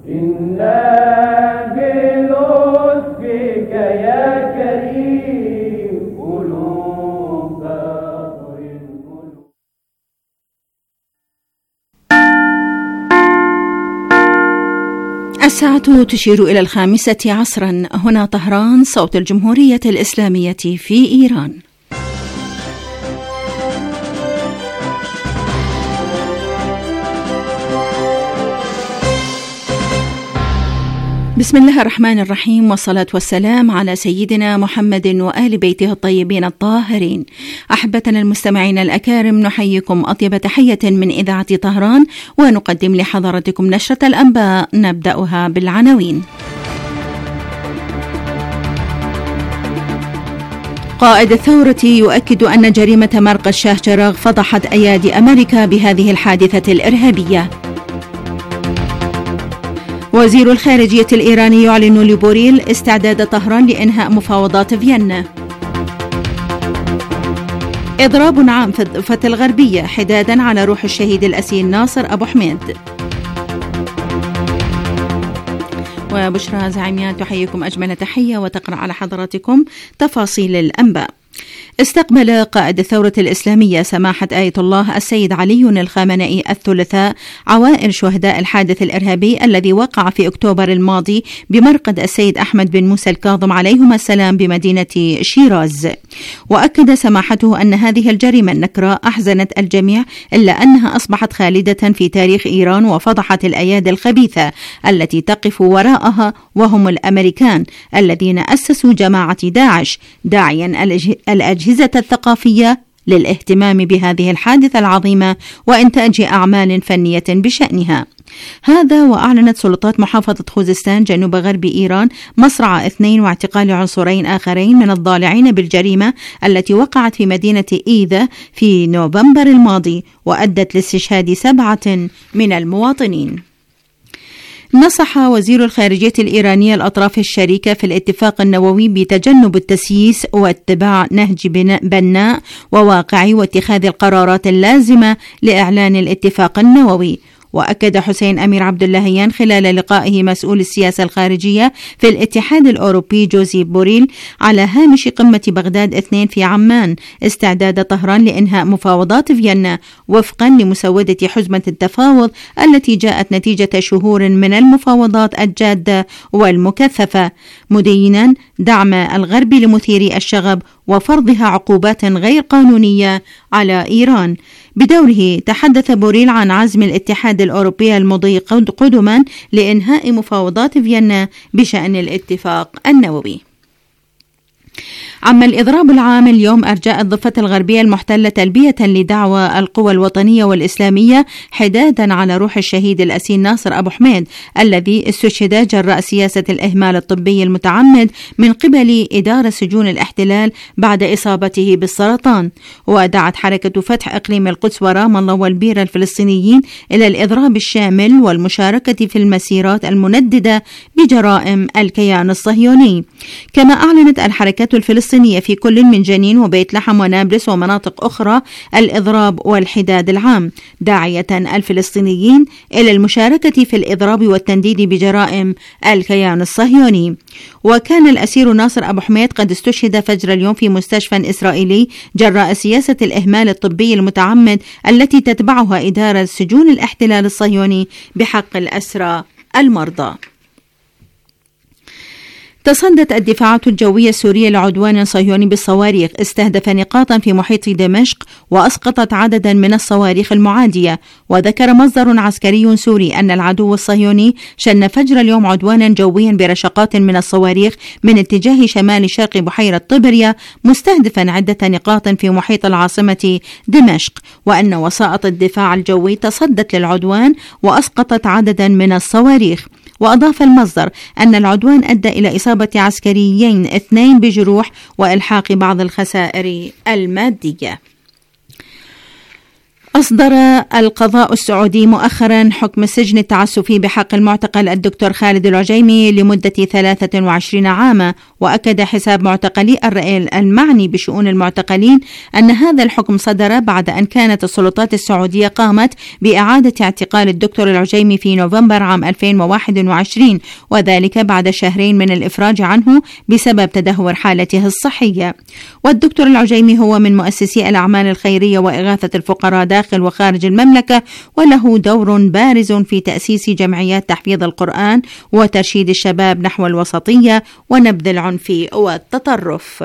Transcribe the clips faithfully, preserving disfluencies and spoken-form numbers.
إنا بلطفك يا كريم قلوب الساعة تشير إلى الخامسة عصرا. هنا طهران، صوت الجمهورية الإسلامية في إيران. بسم الله الرحمن الرحيم، والصلاة والسلام على سيدنا محمد وآل بيته الطيبين الطاهرين. أحبتنا المستمعين الأكارم، نحييكم أطيب تحية من إذاعة طهران، ونقدم لحضراتكم نشرة الأنباء نبدأها بالعناوين. قائد الثورة يؤكد أن جريمة مرق الشاه جراغ فضحت أيادي أمريكا بهذه الحادثة الإرهابية. وزير الخارجية الإيراني يعلن لبوريل استعداد طهران لإنهاء مفاوضات فيينا. إضراب عام في الضفة الغربية حدادا على روح الشهيد الأسير ناصر أبو حميد. وبشرى زعيميان تحييكم أجمل تحية وتقرأ على حضراتكم تفاصيل الأنباء. استقبل قائد الثورة الإسلامية سماحة آية الله السيد علي الخامنئي الثلاثاء عوائل شهداء الحادث الإرهابي الذي وقع في أكتوبر الماضي بمرقد السيد أحمد بن موسى الكاظم عليهما السلام بمدينة شيراز. وأكد سماحته أن هذه الجريمة النكراء أحزنت الجميع، إلا أنها أصبحت خالدة في تاريخ إيران وفضحت الأيادي الخبيثة التي تقف وراءها، وهم الأمريكان الذين أسسوا جماعة داعش، داعيا الأجهزة الثقافية للاهتمام بهذه الحادثة العظيمة وإنتاج أعمال فنية بشأنها. هذا وأعلنت سلطات محافظة خوزستان جنوب غرب إيران مصرع اثنين واعتقال عنصرين آخرين من الضالعين بالجريمة التي وقعت في مدينة إيذا في نوفمبر الماضي، وأدت لاستشهاد سبعة من المواطنين. نصح وزير الخارجية الإيرانية الأطراف الشريكة في الاتفاق النووي بتجنب التسييس واتباع نهج بناء وواقعي واتخاذ القرارات اللازمة لإعلان الاتفاق النووي. وأكد حسين أمير عبد اللهيان خلال لقائه مسؤول السياسة الخارجية في الاتحاد الأوروبي جوزيف بوريل على هامش قمة بغداد اثنين في عمان استعداد طهران لإنهاء مفاوضات فيينا وفقا لمسودة حزمة التفاوض التي جاءت نتيجة شهور من المفاوضات الجادة والمكثفة، مدينا دعم الغرب لمثيري الشغب وفرضها عقوبات غير قانونية على إيران. بدوره تحدث بوريل عن عزم الاتحاد الأوروبي المضي قدما لإنهاء مفاوضات فيينا بشأن الاتفاق النووي. عم الإضراب العام اليوم أرجاء الضفة الغربية المحتلة تلبية لدعوى القوى الوطنية والإسلامية حدادا على روح الشهيد الأسير ناصر أبو حميد الذي استشهد جراء سياسة الإهمال الطبي المتعمد من قبل إدارة سجون الاحتلال بعد إصابته بالسرطان. ودعت حركة فتح إقليم القدس ورام الله والبيرة الفلسطينيين إلى الإضراب الشامل والمشاركة في المسيرات المنددة بجرائم الكيان الصهيوني. كما أعلنت الحركات الفلسطينية في كل من جنين وبيت لحم ونابلس ومناطق أخرى الإضراب والحداد العام، داعية الفلسطينيين إلى المشاركة في الإضراب والتنديد بجرائم الكيان الصهيوني. وكان الأسير ناصر أبو حميد قد استشهد فجر اليوم في مستشفى إسرائيلي جراء سياسة الإهمال الطبي المتعمد التي تتبعها إدارة سجون الاحتلال الصهيوني بحق الأسرى المرضى. تصدت الدفاعات الجوية السورية لعدوان صهيوني بالصواريخ استهدف نقاطا في محيط دمشق وأسقطت عددا من الصواريخ المعادية. وذكر مصدر عسكري سوري أن العدو الصهيوني شن فجر اليوم عدوانا جويا برشقات من الصواريخ من اتجاه شمال شرق بحيرة طبريا مستهدفا عدة نقاط في محيط العاصمة دمشق، وأن وسائط الدفاع الجوي تصدت للعدوان وأسقطت عددا من الصواريخ. وأضاف المصدر أن العدوان أدى إلى إصابة عسكريين اثنين بجروح وإلحاق بعض الخسائر المادية. أصدر القضاء السعودي مؤخرا حكم السجن التعسفي بحق المعتقل الدكتور خالد العجيمي لمدة ثلاثة وعشرين عاما، وأكد حساب معتقلي الرائل المعني بشؤون المعتقلين أن هذا الحكم صدر بعد أن كانت السلطات السعودية قامت بإعادة اعتقال الدكتور العجيمي في نوفمبر عام ألفين وواحد وعشرين، وذلك بعد شهرين من الإفراج عنه بسبب تدهور حالته الصحية. والدكتور العجيمي هو من مؤسسي الأعمال الخيرية وإغاثة الفقراء داخل وخارج المملكة، وله دور بارز في تأسيس جمعيات تحفيظ القرآن وترشيد الشباب نحو الوسطية ونبذ العنف والتطرف.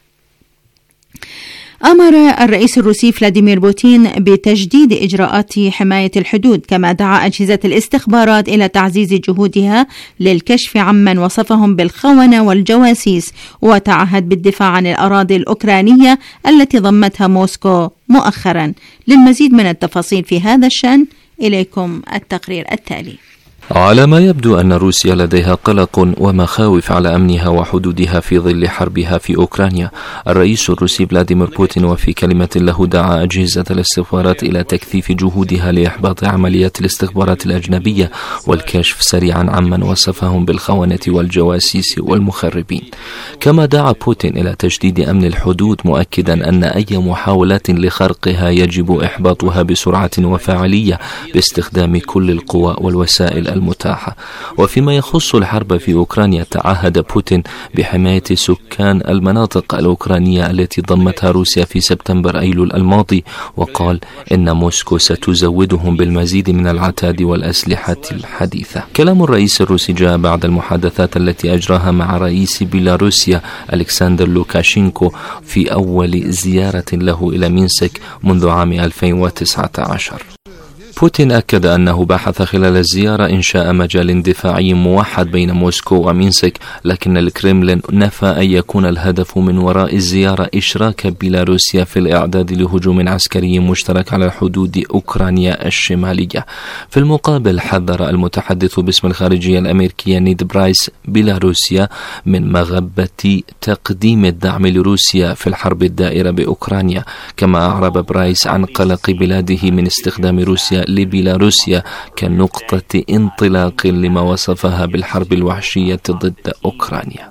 أمر الرئيس الروسي فلاديمير بوتين بتجديد إجراءات حماية الحدود، كما دعا أجهزة الاستخبارات إلى تعزيز جهودها للكشف عمن وصفهم بالخونة والجواسيس، وتعهد بالدفاع عن الأراضي الأوكرانية التي ضمتها موسكو مؤخرا. للمزيد من التفاصيل في هذا الشأن إليكم التقرير التالي. على ما يبدو أن روسيا لديها قلق ومخاوف على أمنها وحدودها في ظل حربها في أوكرانيا. الرئيس الروسي فلاديمير بوتين وفي كلمة له دعا أجهزة الاستخبارات إلى تكثيف جهودها لإحباط عمليات الاستخبارات الأجنبية والكشف سريعا عمن وصفهم بالخونة والجواسيس والمخربين. كما دعا بوتين إلى تجديد أمن الحدود، مؤكدا أن أي محاولات لخرقها يجب إحباطها بسرعة وفاعلية باستخدام كل القوى والوسائل المتاحة. وفيما يخص الحرب في أوكرانيا، تعهد بوتين بحماية سكان المناطق الأوكرانية التي ضمتها روسيا في سبتمبر أيلول الماضي، وقال إن موسكو ستزودهم بالمزيد من العتاد والأسلحة الحديثة. كلام الرئيس الروسي جاء بعد المحادثات التي أجراها مع رئيس بيلاروسيا ألكسندر لوكاشينكو في أول زيارة له إلى مينسك منذ عام ألفين وتسعة عشر. بوتين أكد أنه بحث خلال الزيارة إنشاء مجال دفاعي موحد بين موسكو ومينسك، لكن الكرملين نفى أن يكون الهدف من وراء الزيارة إشراك بيلاروسيا في الإعداد لهجوم عسكري مشترك على حدود أوكرانيا الشمالية. في المقابل، حذر المتحدث باسم الخارجية الأمريكية نيد برايس بيلاروسيا من مغبة تقديم الدعم لروسيا في الحرب الدائرة بأوكرانيا. كما أعرب برايس عن قلق بلاده من استخدام روسيا لبيلاروسيا كنقطة انطلاق لما وصفها بالحرب الوحشية ضد أوكرانيا.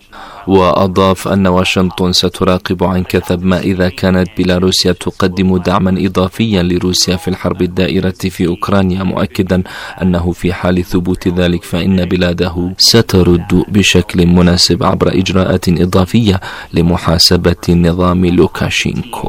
وأضاف أن واشنطن ستراقب عن كثب ما إذا كانت بيلاروسيا تقدم دعما إضافيا لروسيا في الحرب الدائرة في أوكرانيا، مؤكدا أنه في حال ثبوت ذلك فإن بلاده سترد بشكل مناسب عبر إجراءات إضافية لمحاسبة نظام لوكاشينكو.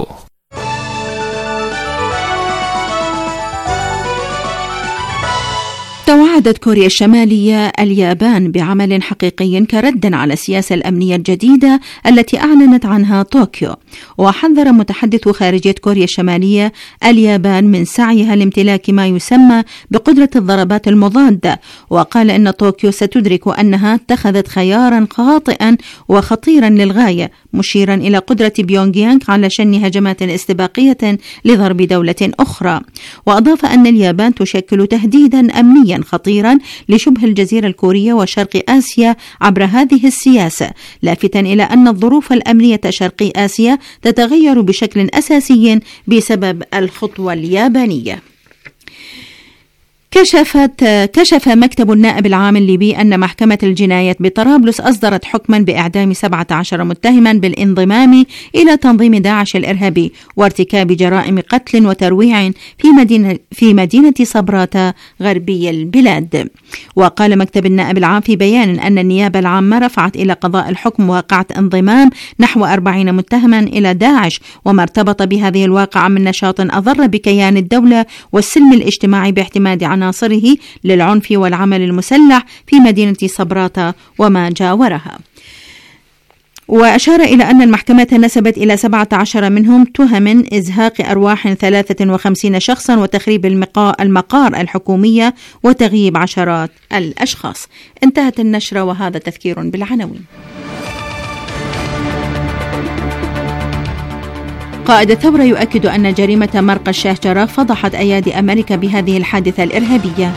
توعدت كوريا الشمالية اليابان بعمل حقيقي كرد على السياسة الأمنية الجديدة التي أعلنت عنها طوكيو. وحذر متحدث خارجية كوريا الشمالية اليابان من سعيها لامتلاك ما يسمى بقدرة الضربات المضادة، وقال إن طوكيو ستدرك أنها اتخذت خيارا خاطئا وخطيرا للغاية، مشيرا إلى قدرة بيونغ يانغ على شن هجمات استباقية لضرب دولة أخرى. وأضاف أن اليابان تشكل تهديدا أمنيا خطيرا لشبه الجزيرة الكورية وشرق آسيا عبر هذه السياسة، لافتا إلى أن الظروف الأمنية شرق آسيا تتغير بشكل أساسي بسبب الخطوة اليابانية. كشفت كشف مكتب النائب العام الليبي أن محكمة الجنايات بطرابلس أصدرت حكما بإعدام سبعة عشر متهما بالانضمام إلى تنظيم داعش الإرهابي وارتكاب جرائم قتل وترويع في مدينة في مدينة صبراتة غربي البلاد. وقال مكتب النائب العام في بيان أن النيابة العامة رفعت إلى قضاء الحكم واقعة انضمام نحو أربعين متهما إلى داعش، وما ارتبط بهذه الواقعة من نشاط أضر بكيان الدولة والسلم الاجتماعي باعتماد عناصره للعنف والعمل المسلح في مدينة صبراتة وما جاورها. وأشار إلى أن المحكمة نسبت إلى سبعة عشر منهم تهم إزهاق أرواح ثلاثة وخمسين شخصا وتخريب المقار الحكومية وتغييب عشرات الأشخاص. انتهت النشرة وهذا تذكير بالعناوين. قائد الثورة يؤكد أن جريمة مرقى الشهجرة فضحت أيادي أمريكا بهذه الحادثة الإرهابية.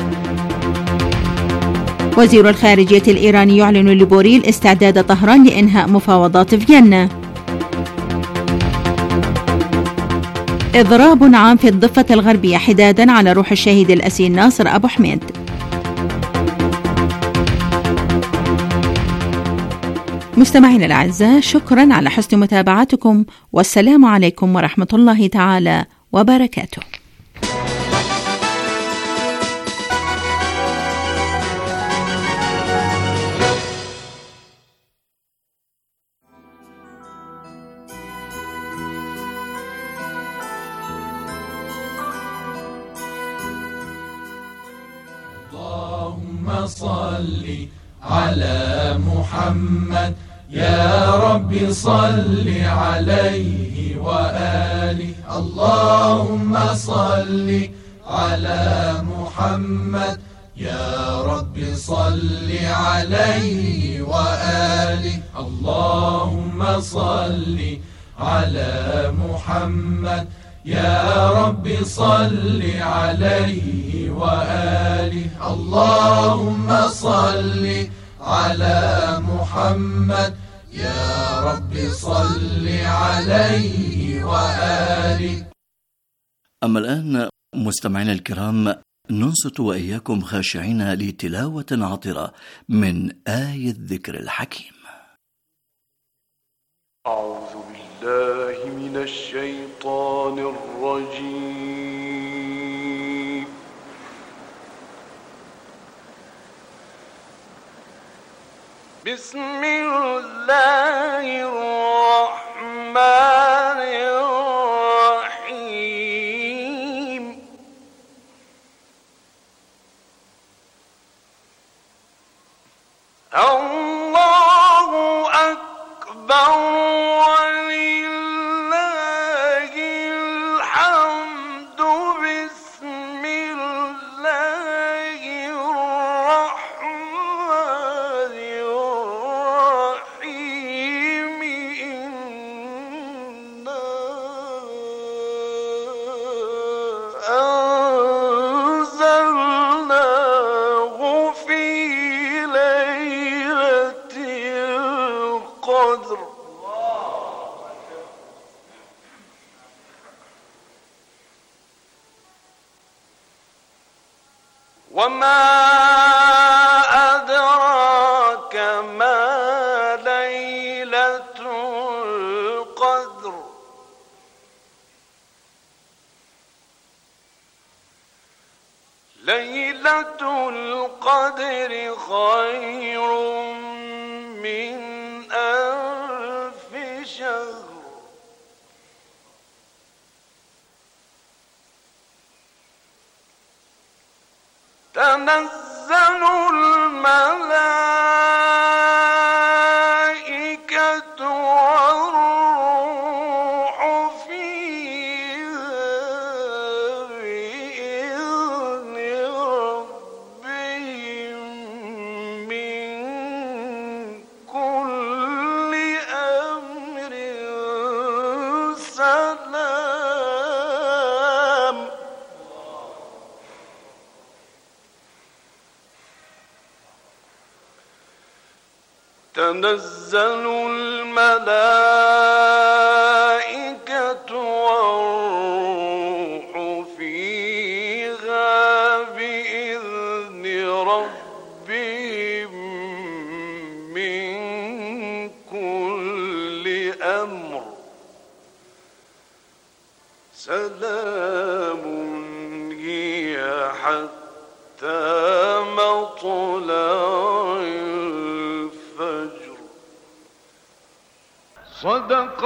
وزير الخارجية الإيراني يعلن لبوريل استعداد طهران لإنهاء مفاوضات فيينا. إضراب عام في الضفة الغربية حدادا على روح الشهيد الأسير ناصر أبو حميد. مستمعينا الأعزاء، شكرا على حسن متابعتكم، والسلام عليكم ورحمة الله تعالى وبركاته. اللهم صل على محمد يا رب صل عليه وآله. اللهم صل على محمد يا رب صل عليه وآله. اللهم صل على محمد يا رب صل عليه وآله. اللهم صل على محمد يا رب صل عليه وآله. أما الآن مستمعينا الكرام، ننصت وإياكم خاشعين لتلاوة عطرة من آية الذكر الحكيم. أعوذ بالله من الشيطان الرجيم. بسم الله الرحمن الرحيم. الله أكبر ولله الحمد. بسم الله الرحمن الرحيم. إنا أنزلناه في ليلة القدر. وما أدراك ما ليلة القدر. ليلة القدر خير من ألف شهر. تنزل الملائكة والروح فيها بإذن ربهم من كل أمر سلام. تنزل الملائكة والروح فيها بإذن ربهم من كل أمر سلام هي حتى مطلع الفجر. صدق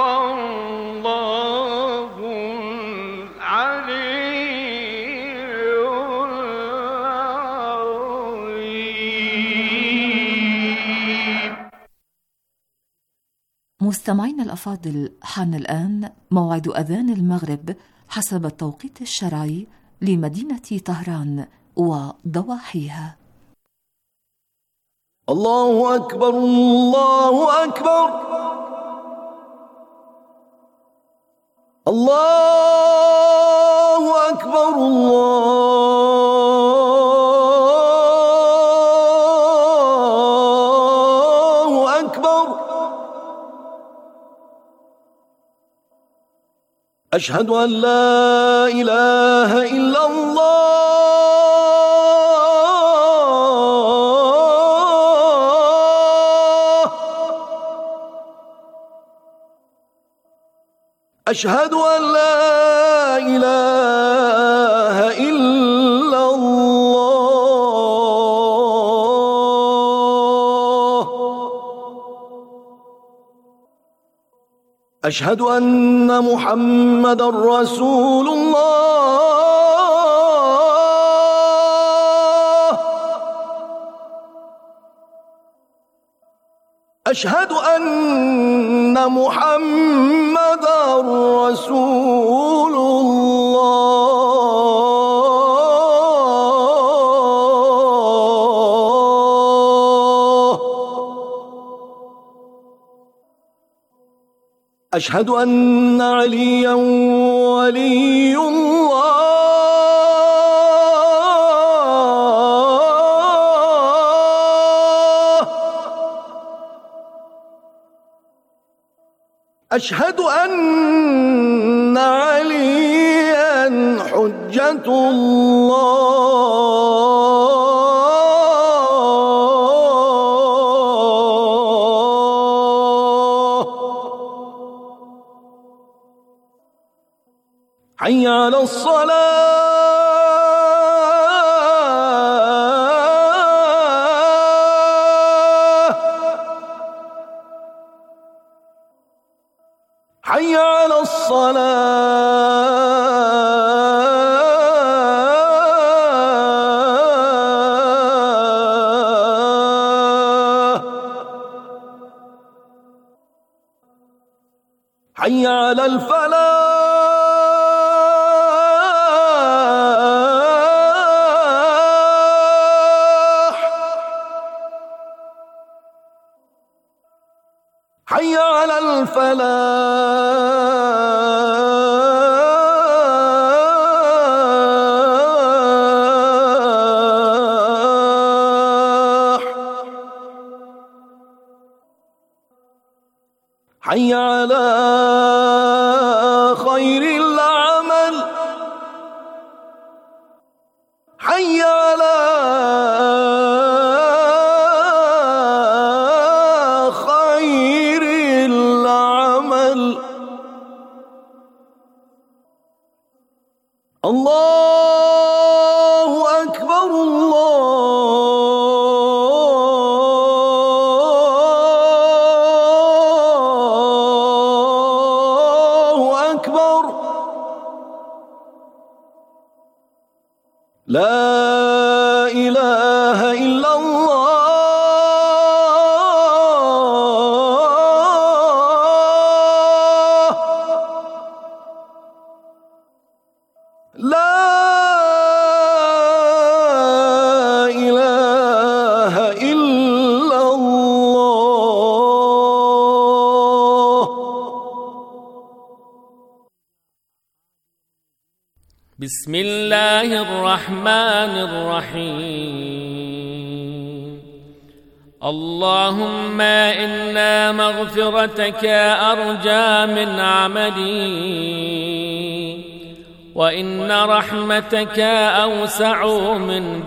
الله العلي العظيم. مستمعين الأفاضل، حان الآن موعد أذان المغرب حسب التوقيت الشرعي لمدينة طهران وضواحيها. الله أكبر الله أكبر الله أكبر الله أكبر أشهد أن لا إله إلا الله أشهد أن لا إله إلا الله أشهد أن محمد رسول الله أشهد أن محمد رسول الله أشهد أن عليا ولي الله أشهد أن عليا حجة الله حي على الصلاة حي على الصلاة حي على الفلاح حي على الفلاح حي على خير العمل حي على خير العمل الله أكبر الله أكبر لا إله إلا الله لا إله إلا الله. بسم الله الرحمن الرحيم. اللهم إنا مغفرتك أرجى من عملي، وإن رحمتك أوسع من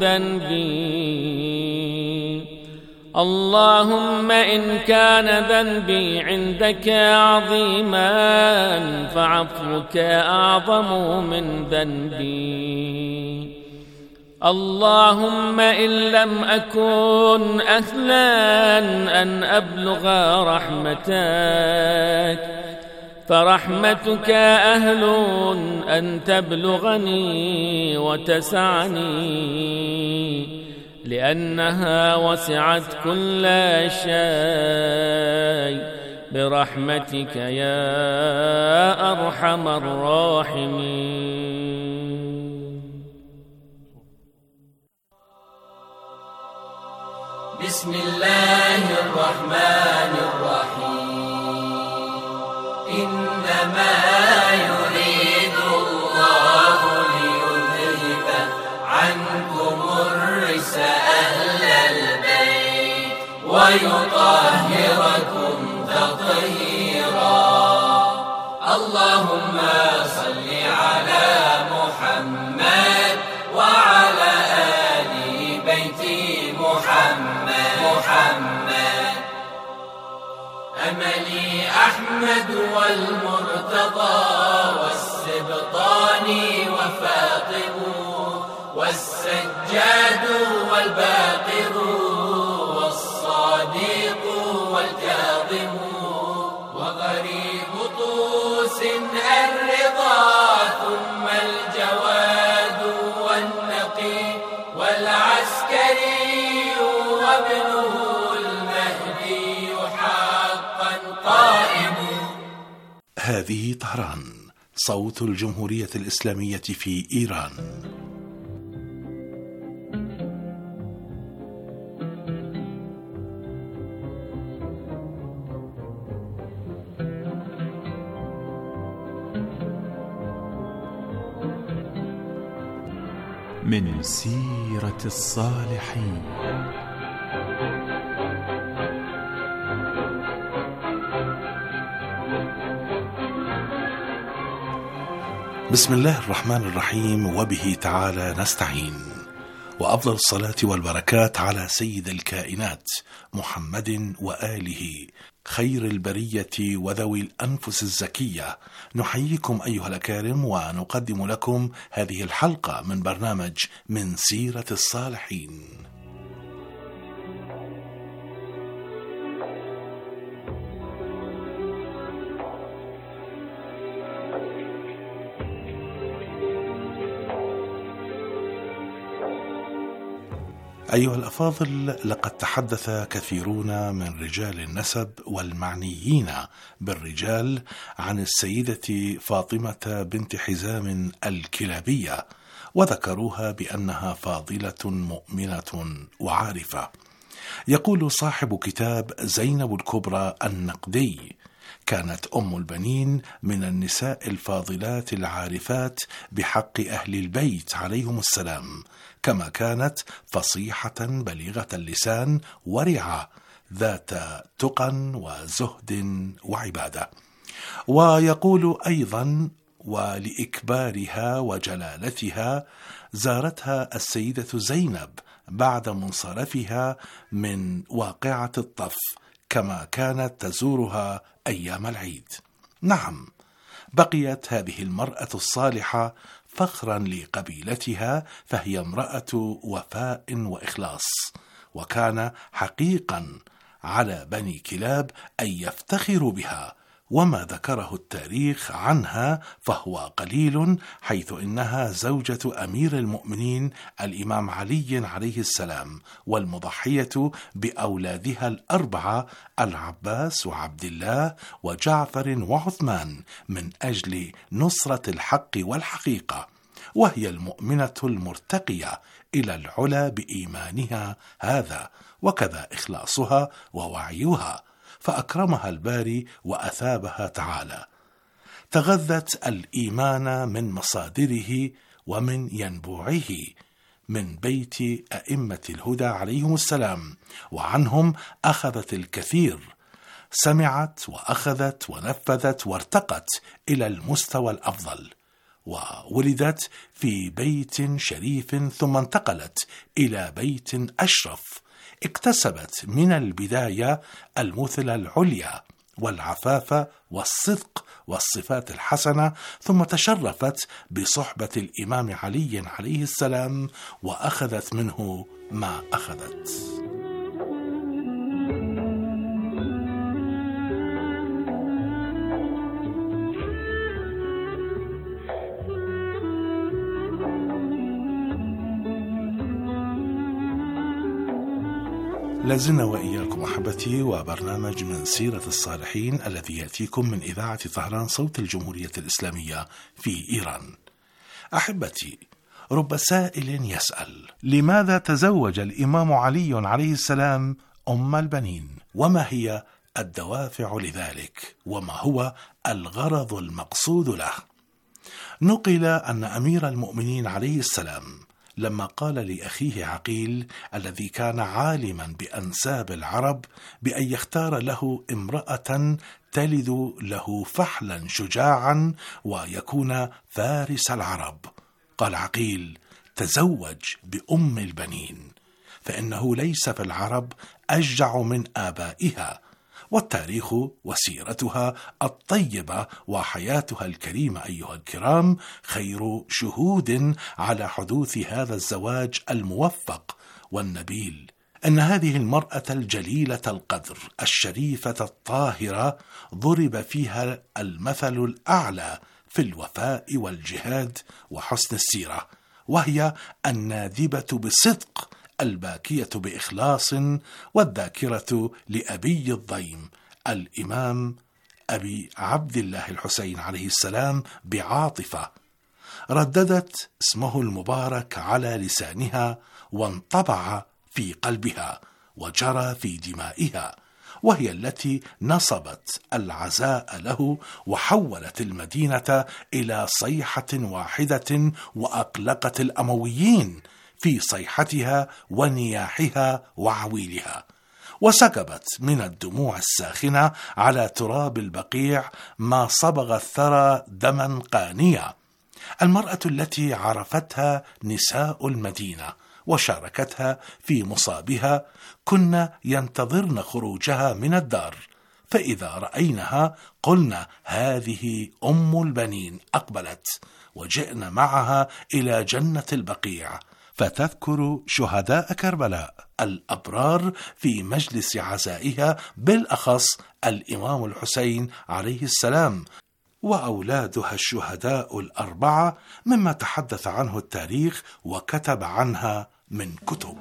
ذنبي. اللهم إن كان ذنبي عندك عظيما فعفوك أعظم من ذنبي. اللهم إن لم أكن أهلا أن أبلغ رحمتك فرحمتك أهل أن تبلغني وتسعني، لأنها وسعت كل شيء برحمتك يا أرحم الراحمين. بسم الله الرحمن الرحيم. إنما يريد الله ليذهب عنكم الرجس أهل البيت ويطهركم تطهيرا. اللهم محمد محمد أملي أحمد والمرتضى والسبطاني وفاطم والسجاد والباقر والصادق والكاظم وغريب طوس الرضا ثم الجواد والنقي والعسكري وابنه المهدي حقا قائم. هذه طهران، صوت الجمهورية الإسلامية في إيران. من سيرة الصالحين. بسم الله الرحمن الرحيم، وبه تعالى نستعين، وأفضل الصلاة والبركات على سيد الكائنات محمد وآله خير البرية وذوي الأنفس الزكية. نحييكم أيها الأكارم ونقدم لكم هذه الحلقة من برنامج من سيرة الصالحين. أيها الأفاضل، لقد تحدث كثيرون من رجال النسب والمعنيين بالرجال عن السيدة فاطمة بنت حزام الكلابية، وذكروها بأنها فاضلة مؤمنة وعارفة. يقول صاحب كتاب زينب الكبرى النقدي: كانت أم البنين من النساء الفاضلات العارفات بحق أهل البيت عليهم السلام، كما كانت فصيحة بليغة اللسان ورعة ذات تقى وزهد وعبادة. ويقول أيضا: ولإكبارها وجلالتها زارتها السيدة زينب بعد منصرفها من واقعة الطف، كما كانت تزورها أيام العيد. نعم، بقيت هذه المرأة الصالحة فخرا لقبيلتها، فهي امرأة وفاء وإخلاص، وكان حقيقا على بني كلاب أن يفتخروا بها. وما ذكره التاريخ عنها فهو قليل، حيث إنها زوجة أمير المؤمنين الإمام علي عليه السلام، والمضحية بأولادها الأربعة العباس وعبد الله وجعفر وعثمان من أجل نصرة الحق والحقيقة، وهي المؤمنة المرتقية إلى العلا بإيمانها هذا، وكذا إخلاصها ووعيها، فأكرمها الباري وأثابها تعالى. تغذت الإيمان من مصادره ومن ينبوعه من بيت أئمة الهدى عليهم السلام، وعنهم أخذت الكثير، سمعت وأخذت ونفذت وارتقت إلى المستوى الأفضل، وولدت في بيت شريف ثم انتقلت إلى بيت أشرف. اكتسبت من البداية المثل العليا والعفاف والصدق والصفات الحسنة، ثم تشرفت بصحبة الإمام علي عليه السلام وأخذت منه ما أخذت. لازلنا وإياكم أحبتي وبرنامج من سيرة الصالحين الذي يأتيكم من إذاعة طهران صوت الجمهورية الإسلامية في إيران. أحبتي، رب سائل يسأل: لماذا تزوج الإمام علي عليه السلام أم البنين؟ وما هي الدوافع لذلك؟ وما هو الغرض المقصود له؟ نقل أن أمير المؤمنين عليه السلام لما قال لأخيه عقيل الذي كان عالما بأنساب العرب بأن يختار له امرأة تلد له فحلا شجاعا ويكون فارس العرب، قال عقيل: تزوج بأم البنين، فإنه ليس في العرب أشجع من آبائها، والتاريخ وسيرتها الطيبة وحياتها الكريمة أيها الكرام خير شهود على حدوث هذا الزواج الموفق والنبيل. أن هذه المرأة الجليلة القدر الشريفة الطاهرة ضرب فيها المثل الأعلى في الوفاء والجهاد وحسن السيرة، وهي النادبة بصدق الباكية بإخلاص والذاكرة لأبي الضيم الإمام أبي عبد الله الحسين عليه السلام بعاطفة، رددت اسمه المبارك على لسانها وانطبع في قلبها وجرى في دمائها، وهي التي نصبت العزاء له وحولت المدينة إلى صيحة واحدة وأقلقت الأمويين في صيحتها ونياحها وعويلها، وسكبت من الدموع الساخنة على تراب البقيع ما صبغ الثرى دما قانيا. المرأة التي عرفتها نساء المدينة وشاركتها في مصابها كن ينتظرن خروجها من الدار، فإذا رأينها قلنا هذه أم البنين أقبلت، وجئنا معها إلى جنة البقيع فتذكر شهداء كربلاء الأبرار في مجلس عزائها، بالأخص الإمام الحسين عليه السلام وأولادها الشهداء الأربعة، مما تحدث عنه التاريخ وكتب عنها من كتب.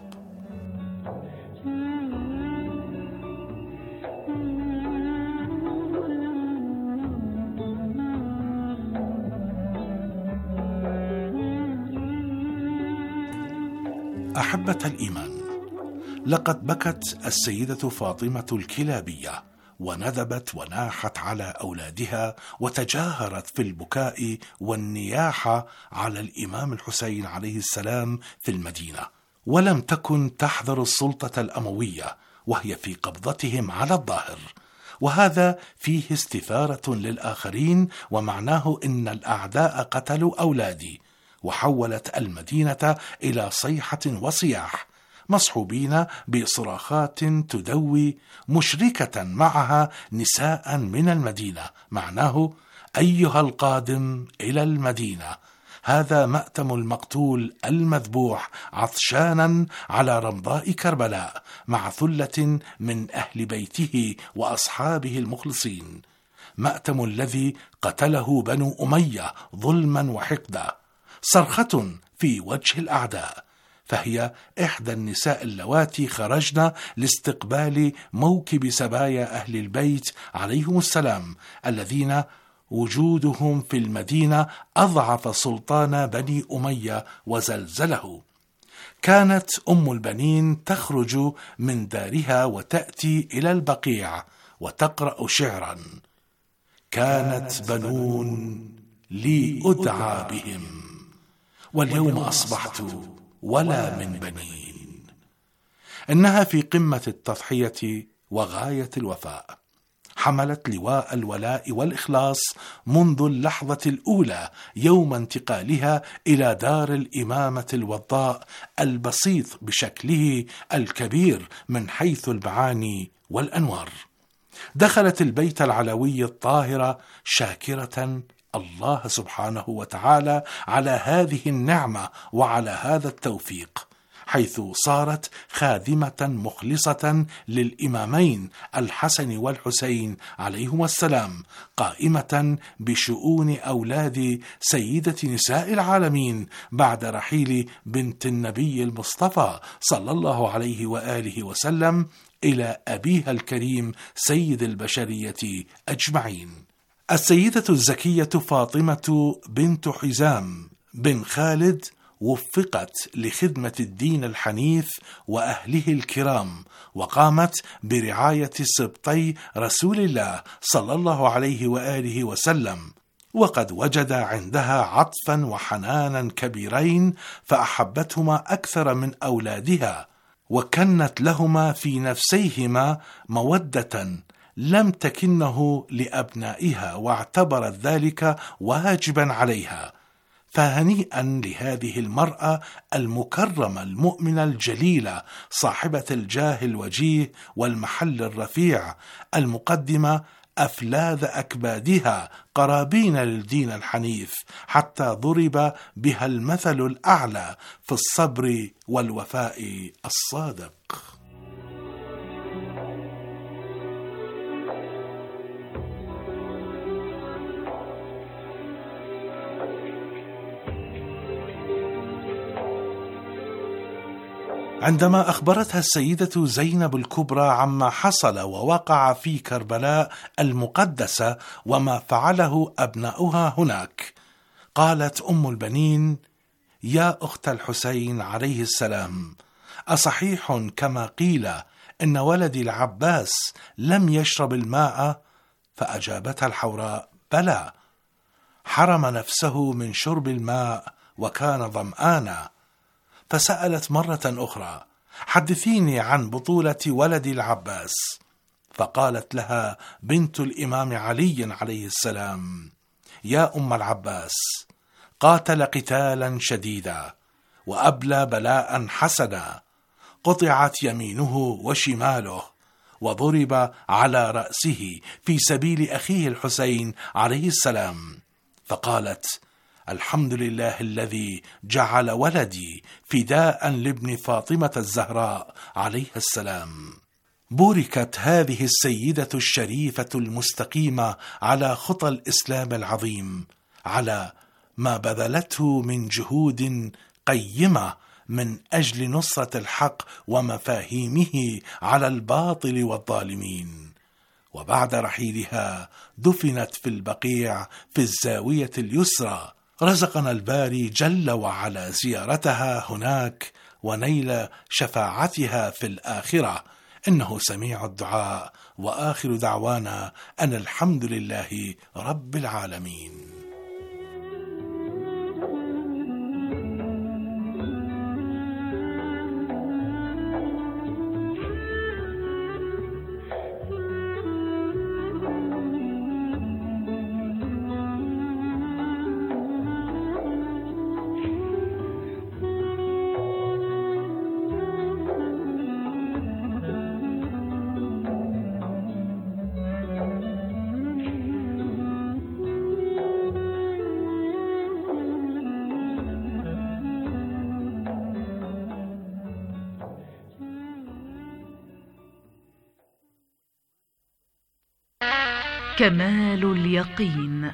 أحبة الإيمان، لقد بكت السيدة فاطمة الكلابية وندبت وناحت على أولادها وتجاهرت في البكاء والنياحة على الإمام الحسين عليه السلام في المدينة، ولم تكن تحذر السلطة الأموية وهي في قبضتهم على الظاهر، وهذا فيه استثارة للآخرين، ومعناه إن الأعداء قتلوا أولادي، وحولت المدينة إلى صيحة وصياح مصحوبين بصراخات تدوي مشركة معها نساء من المدينة، معناه أيها القادم إلى المدينة، هذا مأتم المقتول المذبوح عطشانا على رمضاء كربلاء مع ثلة من أهل بيته وأصحابه المخلصين، مأتم الذي قتله بنو أمية ظلما وحقدا، صرخة في وجه الأعداء، فهي إحدى النساء اللواتي خرجن لاستقبال موكب سبايا أهل البيت عليهم السلام، الذين وجودهم في المدينة أضعف سلطان بني أمية وزلزله. كانت أم البنين تخرج من دارها وتأتي إلى البقيع وتقرأ شعرا: كانت بنون لي أدعى بهم واليوم أصبحت ولا من بنين. إنها في قمة التضحية وغاية الوفاء، حملت لواء الولاء والإخلاص منذ اللحظة الأولى يوم انتقالها إلى دار الإمامة الوضاء البسيط بشكله الكبير من حيث المعاني والأنوار. دخلت البيت العلوي الطاهر شاكرة الله سبحانه وتعالى على هذه النعمة وعلى هذا التوفيق، حيث صارت خادمة مخلصة للإمامين الحسن والحسين عليهما السلام، قائمة بشؤون أولاد سيدة نساء العالمين بعد رحيل بنت النبي المصطفى صلى الله عليه وآله وسلم إلى أبيها الكريم سيد البشرية أجمعين. السيدة الزكية فاطمة بنت حزام بن خالد وفقت لخدمة الدين الحنيف وأهله الكرام، وقامت برعاية سبطي رسول الله صلى الله عليه وآله وسلم، وقد وجد عندها عطفا وحنانا كبيرين فأحبتهما أكثر من أولادها، وكنت لهما في نفسيهما مودة لم تكنه لأبنائها، واعتبرت ذلك واجبا عليها، فهنيئا لهذه المرأة المكرمة المؤمنة الجليلة صاحبة الجاه الوجيه والمحل الرفيع، المقدمة أفلاذ أكبادها قرابين للدين الحنيف، حتى ضرب بها المثل الأعلى في الصبر والوفاء الصادق. عندما أخبرتها السيدة زينب الكبرى عما حصل ووقع في كربلاء المقدسة وما فعله أبناؤها هناك، قالت أم البنين: يا أخت الحسين عليه السلام، أصحيح كما قيل إن ولدي العباس لم يشرب الماء؟ فأجابتها الحوراء: بلى، حرم نفسه من شرب الماء وكان ظمآنا. فسألت مرة أخرى: حدثيني عن بطولة ولدي العباس. فقالت لها بنت الإمام علي عليه السلام: يا أم العباس، قاتل قتالا شديدا وأبلى بلاء حسنا، قطعت يمينه وشماله وضرب على رأسه في سبيل أخيه الحسين عليه السلام. فقالت: الحمد لله الذي جعل ولدي فداء لابن فاطمة الزهراء عليه السلام. بوركت هذه السيدة الشريفة المستقيمة على خطى الإسلام العظيم، على ما بذلته من جهود قيمة من أجل نصرة الحق ومفاهيمه على الباطل والظالمين. وبعد رحيلها دفنت في البقيع في الزاوية اليسرى. رزقنا الباري جل وعلا زيارتها هناك ونيل شفاعتها في الآخرة، إنه سميع الدعاء. وآخر دعوانا أن الحمد لله رب العالمين. كمال اليقين.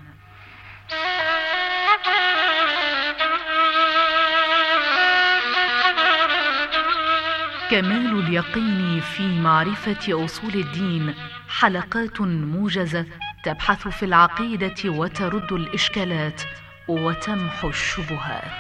كمال اليقين في معرفة أصول الدين، حلقات موجزة تبحث في العقيدة وترد الإشكالات وتمحو الشبهات.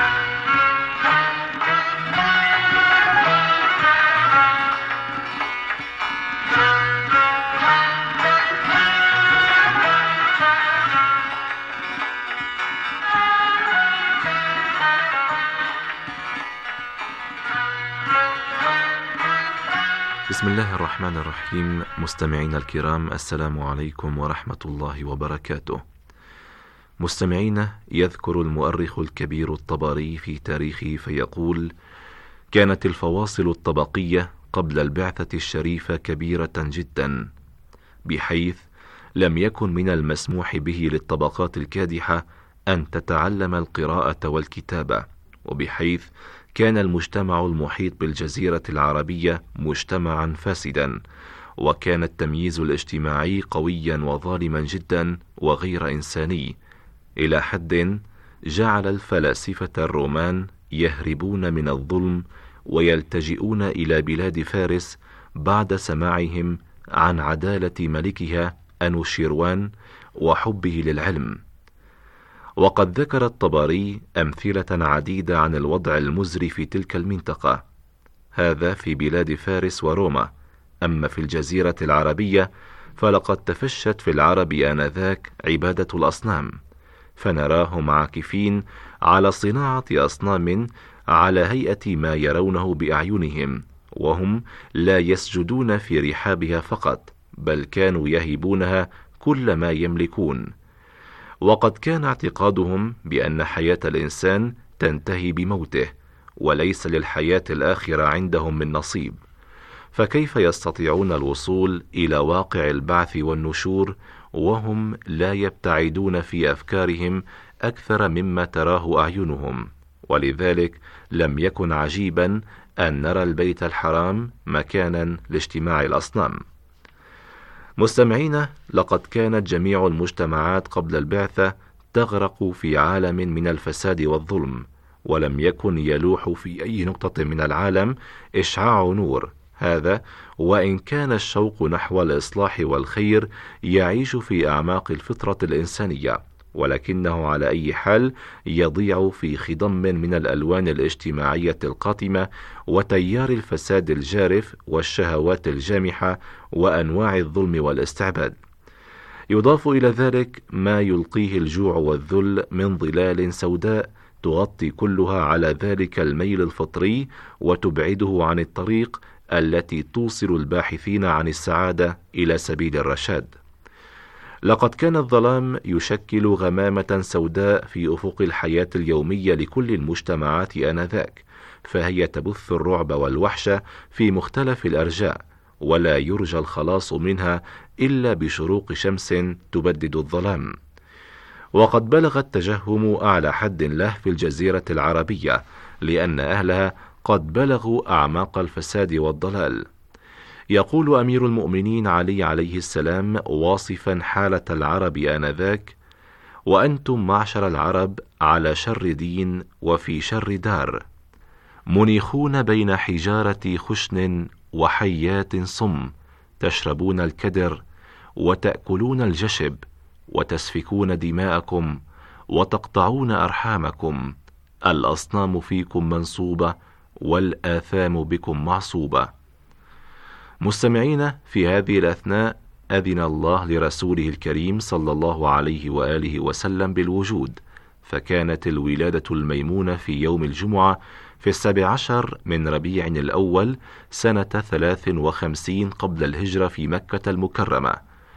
بسم الله الرحمن الرحيم. مستمعين الكرام، السلام عليكم ورحمة الله وبركاته. مستمعين، يذكر المؤرخ الكبير الطبري في تاريخه فيقول: كانت الفواصل الطبقية قبل البعثة الشريفة كبيرة جدا، بحيث لم يكن من المسموح به للطبقات الكادحة أن تتعلم القراءة والكتابة، وبحيث كان المجتمع المحيط بالجزيرة العربية مجتمعا فاسدا، وكان التمييز الاجتماعي قويا وظالما جدا وغير إنساني، إلى حد جعل الفلاسفة الرومان يهربون من الظلم ويلتجئون إلى بلاد فارس بعد سماعهم عن عدالة ملكها أنوشيروان وحبه للعلم. وقد ذكر الطبري أمثلة عديدة عن الوضع المزري في تلك المنطقة، هذا في بلاد فارس وروما. أما في الجزيرة العربية فلقد تفشت في العرب آنذاك عبادة الأصنام، فنراهم عاكفين على صناعة أصنام على هيئة ما يرونه بأعينهم، وهم لا يسجدون في رحابها فقط، بل كانوا يهبونها كل ما يملكون. وقد كان اعتقادهم بأن حياة الإنسان تنتهي بموته، وليس للحياة الآخرة عندهم من نصيب، فكيف يستطيعون الوصول إلى واقع البعث والنشور وهم لا يبتعدون في أفكارهم أكثر مما تراه أعينهم؟ ولذلك لم يكن عجيبا أن نرى البيت الحرام مكانا لاجتماع الأصنام. مستمعين، لقد كانت جميع المجتمعات قبل البعثة تغرق في عالم من الفساد والظلم، ولم يكن يلوح في أي نقطة من العالم إشعاع نور، هذا وإن كان الشوق نحو الإصلاح والخير يعيش في أعماق الفطرة الإنسانية، ولكنه على أي حال يضيع في خضم من الألوان الاجتماعية القاتمة وتيار الفساد الجارف والشهوات الجامحة وأنواع الظلم والاستعباد. يضاف إلى ذلك ما يلقيه الجوع والذل من ظلال سوداء تغطي كلها على ذلك الميل الفطري وتبعده عن الطريق التي توصل الباحثين عن السعادة إلى سبيل الرشاد. لقد كان الظلام يشكل غمامة سوداء في أفق الحياة اليومية لكل المجتمعات آنذاك، فهي تبث الرعب والوحشة في مختلف الأرجاء، ولا يرجى الخلاص منها إلا بشروق شمس تبدد الظلام. وقد بلغ التجهم أعلى حد له في الجزيرة العربية، لأن أهلها قد بلغوا أعماق الفساد والضلال. يقول أمير المؤمنين علي عليه السلام واصفا حالة العرب آنذاك: وأنتم معشر العرب على شر دين وفي شر دار، منيخون بين حجارة خشن وحيات صم، تشربون الكدر وتأكلون الجشب وتسفكون دماءكم وتقطعون أرحامكم، الأصنام فيكم منصوبة والآثام بكم معصوبة. مستمعين، في هذه الأثناء أذن الله لرسوله الكريم صلى الله عليه وآله وسلم بالوجود، فكانت الولادة الميمونة في يوم الجمعة في السابع عشر من ربيع الأول سنة ثلاث وخمسين قبل الهجرة في مكة المكرمة،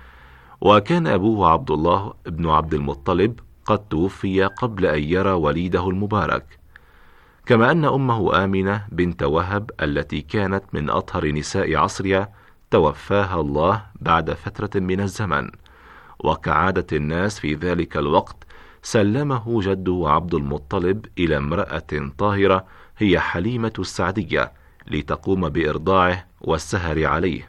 وكان أبوه عبد الله بن عبد المطلب قد توفي قبل أن يرى وليده المبارك، كما أن أمه آمنة بنت وهب التي كانت من أطهر نساء عصرها توفاها الله بعد فترة من الزمن. وكعادة الناس في ذلك الوقت سلمه جده عبد المطلب إلى امرأة طاهرة هي حليمة السعدية لتقوم بإرضاعه والسهر عليه.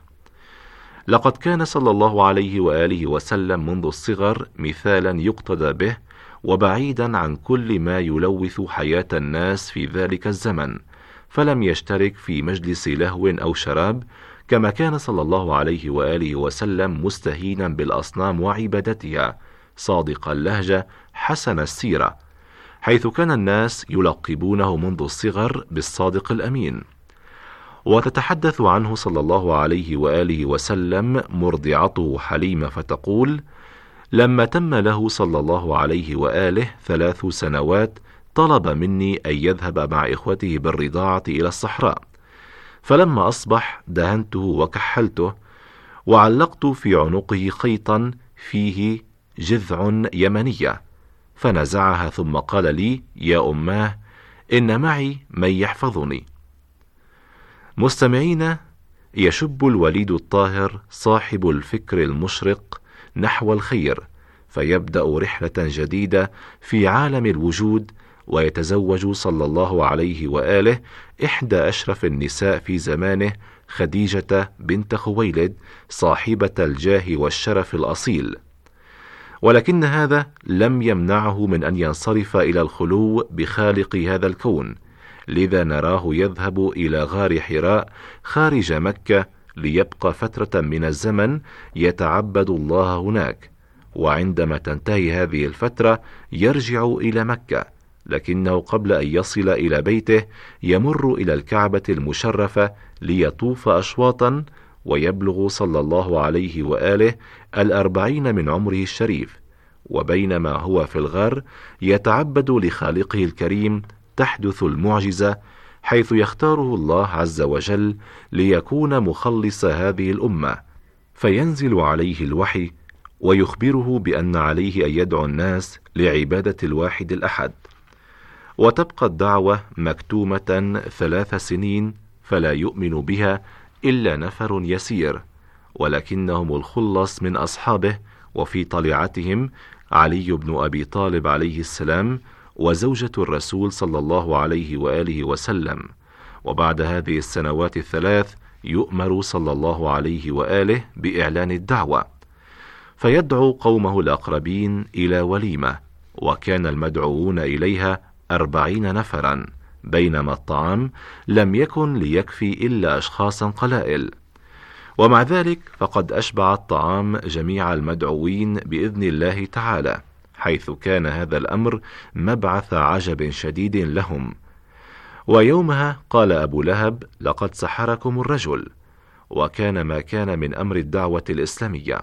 لقد كان صلى الله عليه وآله وسلم منذ الصغر مثالا يقتدى به، وبعيدا عن كل ما يلوث حياة الناس في ذلك الزمن، فلم يشترك في مجلس لهو أو شراب، كما كان صلى الله عليه وآله وسلم مستهينا بالأصنام وعبادتها، صادق اللهجة حسن السيرة، حيث كان الناس يلقبونه منذ الصغر بالصادق الأمين. وتتحدث عنه صلى الله عليه وآله وسلم مرضعته حليمة فتقول: لما تم له صلى الله عليه وآله ثلاث سنوات طلب مني أن يذهب مع إخوته بالرضاعة إلى الصحراء، فلما أصبح دهنته وكحلته وعلقت في عنقه خيطا فيه جذع يمنية، فنزعها ثم قال لي: يا أماه، إن معي من يحفظني. مستمعين، يشب الوليد الطاهر صاحب الفكر المشرق نحو الخير، فيبدأ رحلة جديدة في عالم الوجود، ويتزوج صلى الله عليه وآله إحدى أشرف النساء في زمانه، خديجة بنت خويلد، صاحبة الجاه والشرف الأصيل. ولكن هذا لم يمنعه من أن ينصرف إلى الخلو بخالق هذا الكون، لذا نراه يذهب إلى غار حراء خارج مكة ليبقى فترة من الزمن يتعبد الله هناك، وعندما تنتهي هذه الفترة يرجع إلى مكة، لكنه قبل أن يصل إلى بيته يمر إلى الكعبة المشرفة ليطوف أشواطا، ويبلغ صلى الله عليه وآله الأربعين من عمره الشريف، وبينما هو في الغار يتعبد لخالقه الكريم تحدث المعجزة، حيث يختاره الله عز وجل ليكون مخلص هذه الأمة، فينزل عليه الوحي ويخبره بأن عليه أن يدعو الناس لعبادة الواحد الأحد. وتبقى الدعوة مكتومة ثلاث سنين فلا يؤمن بها إلا نفر يسير، ولكنهم الخلص من أصحابه، وفي طليعتهم علي بن أبي طالب عليه السلام وزوجة الرسول صلى الله عليه وآله وسلم. وبعد هذه السنوات الثلاث يؤمر صلى الله عليه وآله بإعلان الدعوة، فيدعو قومه الأقربين إلى وليمة، وكان المدعوون إليها أربعين نفرا، بينما الطعام لم يكن ليكفي إلا أشخاصا قلائل. ومع ذلك فقد أشبع الطعام جميع المدعوين بإذن الله تعالى، حيث كان هذا الأمر مبعث عجب شديد لهم. ويومها قال أبو لهب: لقد سحركم الرجل. وكان ما كان من أمر الدعوة الإسلامية.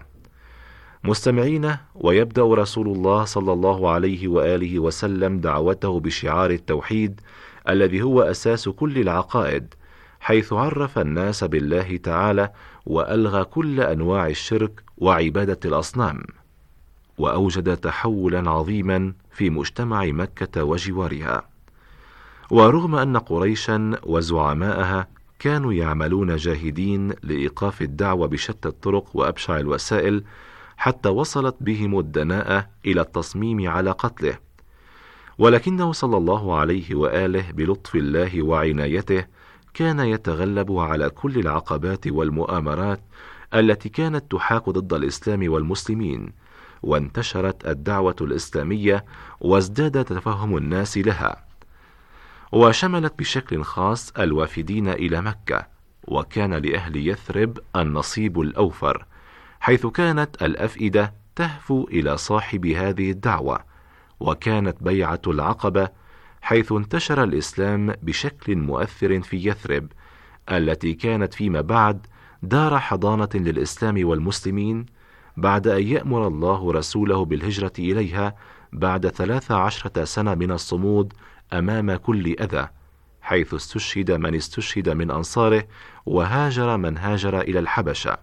مستمعين، ويبدأ رسول الله صلى الله عليه وآله وسلم دعوته بشعار التوحيد الذي هو أساس كل العقائد، حيث عرف الناس بالله تعالى وألغى كل أنواع الشرك وعبادة الأصنام، وأوجد تحولا عظيما في مجتمع مكة وجوارها. ورغم أن قريشا وزعماءها كانوا يعملون جاهدين لإيقاف الدعوة بشتى الطرق وأبشع الوسائل، حتى وصلت بهم الدناءة إلى التصميم على قتله، ولكنه صلى الله عليه وآله بلطف الله وعنايته كان يتغلب على كل العقبات والمؤامرات التي كانت تحاك ضد الإسلام والمسلمين، وانتشرت الدعوة الإسلامية وازداد تفهم الناس لها، وشملت بشكل خاص الوافدين إلى مكة. وكان لأهل يثرب النصيب الأوفر، حيث كانت الأفئدة تهفو إلى صاحب هذه الدعوة. وكانت بيعة العقبة حيث انتشر الإسلام بشكل مؤثر في يثرب، التي كانت فيما بعد دار حضانة للإسلام والمسلمين، بعد أن يأمر الله رسوله بالهجرة إليها بعد ثلاث عشرة سنة من الصمود أمام كل أذى، حيث استشهد من استشهد من أنصاره، وهاجر من هاجر إلى الحبشة.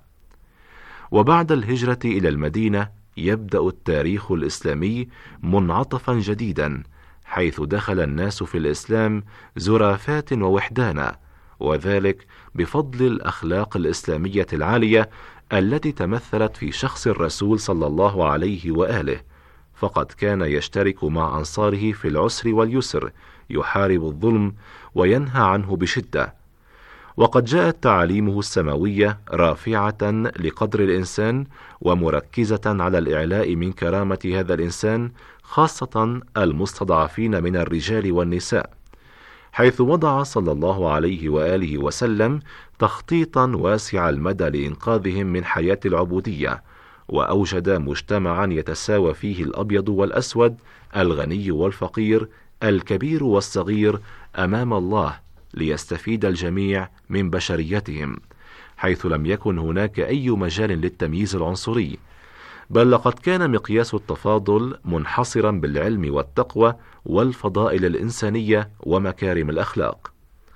وبعد الهجرة إلى المدينة يبدأ التاريخ الإسلامي منعطفا جديدا، حيث دخل الناس في الإسلام زرافات ووحدانا، وذلك بفضل الأخلاق الإسلامية العالية التي تمثلت في شخص الرسول صلى الله عليه وآله، فقد كان يشترك مع أنصاره في العسر واليسر، يحارب الظلم وينهى عنه بشدة. وقد جاءت تعاليمه السماوية رافعة لقدر الإنسان، ومركزة على الإعلاء من كرامة هذا الإنسان، خاصة المستضعفين من الرجال والنساء، حيث وضع صلى الله عليه وآله وسلم تخطيطا واسع المدى لإنقاذهم من حياة العبودية، وأوجد مجتمعا يتساوى فيه الأبيض والأسود، الغني والفقير، الكبير والصغير أمام الله، ليستفيد الجميع من بشريتهم، حيث لم يكن هناك أي مجال للتمييز العنصري، بل لقد كان مقياس التفاضل منحصرا بالعلم والتقوى والفضائل الإنسانية ومكارم الأخلاق.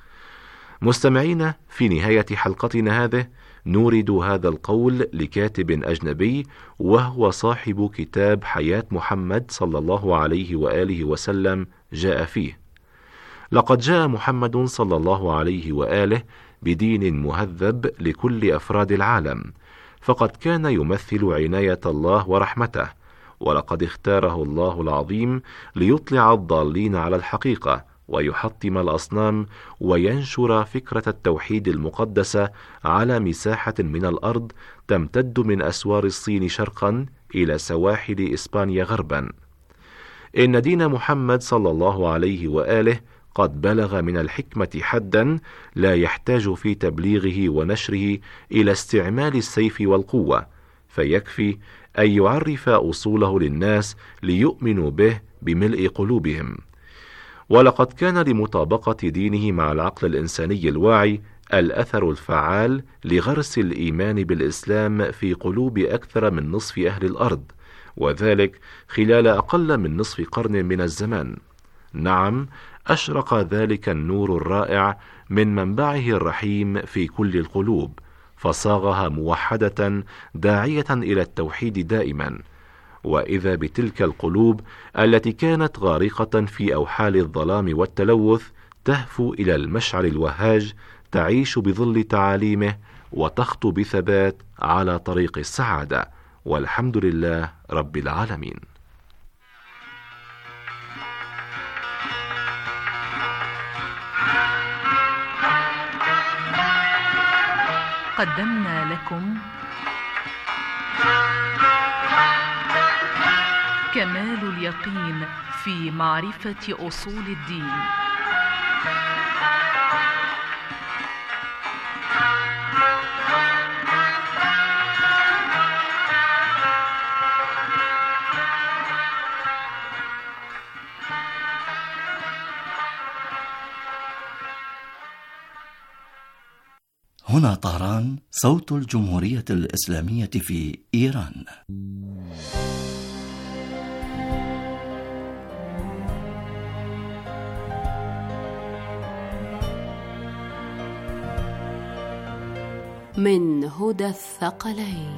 مستمعين، في نهاية حلقتنا هذه نورد هذا القول لكاتب أجنبي، وهو صاحب كتاب حياة محمد صلى الله عليه وآله وسلم، جاء فيه: لقد جاء محمد صلى الله عليه وآله بدين مهذب لكل أفراد العالم، فقد كان يمثل عناية الله ورحمته، ولقد اختاره الله العظيم ليطلع الضالين على الحقيقة، ويحطم الأصنام، وينشر فكرة التوحيد المقدسة على مساحة من الأرض تمتد من أسوار الصين شرقا إلى سواحل إسبانيا غربا. إن دين محمد صلى الله عليه وآله قد بلغ من الحكمة حدا لا يحتاج في تبليغه ونشره إلى استعمال السيف والقوة، فيكفي أن يعرف أصوله للناس ليؤمنوا به بملء قلوبهم. ولقد كان لمطابقة دينه مع العقل الإنساني الواعي الأثر الفعال لغرس الإيمان بالإسلام في قلوب أكثر من نصف أهل الأرض، وذلك خلال أقل من نصف قرن من الزمان. نعم، أشرق ذلك النور الرائع من منبعه الرحيم في كل القلوب، فصاغها موحدة داعية إلى التوحيد دائما. وإذا بتلك القلوب التي كانت غارقة في أوحال الظلام والتلوث تهفو إلى المشعل الوهاج، تعيش بظل تعاليمه وتخطو بثبات على طريق السعادة، والحمد لله رب العالمين. قدمنا لكم كمال اليقين في معرفة أصول الدين. هنا طهران، صوت الجمهورية الإسلامية في إيران. من هدى الثقلين.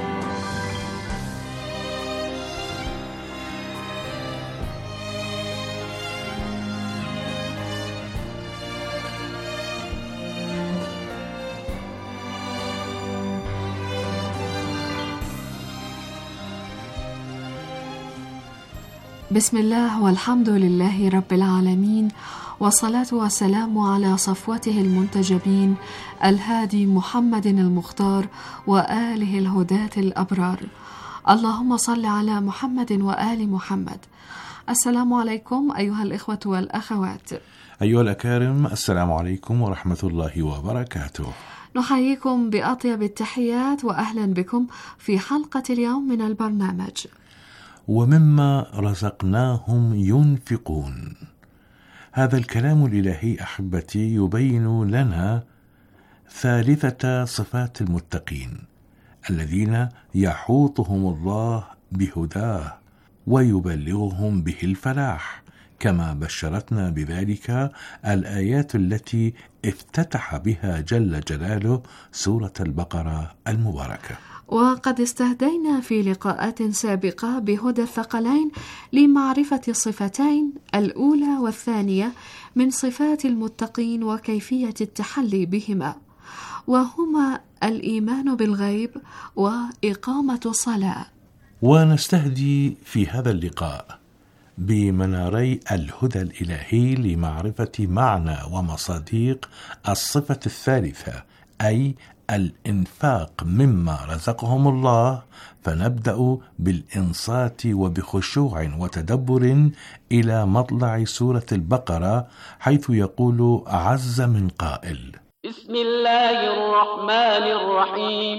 بسم الله والحمد لله رب العالمين، والصلاة والسلام على صفوته المنتجبين الهادي محمد المختار وآله الهداة الأبرار. اللهم صل على محمد وآل محمد. السلام عليكم أيها الإخوة والأخوات. أيها الأكارم، السلام عليكم ورحمة الله وبركاته. نحييكم بأطيب التحيات وأهلا بكم في حلقة اليوم من البرنامج ومما رزقناهم ينفقون. هذا الكلام الإلهي أحبتي يبين لنا ثالثة صفات المتقين الذين يحوطهم الله بهداه ويبلغهم به الفلاح، كما بشرتنا بذلك الآيات التي افتتح بها جل جلاله سورة البقرة المباركة. وقد استهدينا في لقاءات سابقة بهدى الثقلين لمعرفة الصفتين الأولى والثانية من صفات المتقين وكيفية التحلي بهما، وهما الإيمان بالغيب وإقامة الصلاة. ونستهدي في هذا اللقاء بمناري الهدى الإلهي لمعرفة معنى ومصادق الصفة الثالثة، أي الإنفاق مما رزقهم الله. فنبدأ بالإنصات وبخشوع وتدبر إلى مطلع سورة البقرة، حيث يقول عز من قائل: بسم الله الرحمن الرحيم.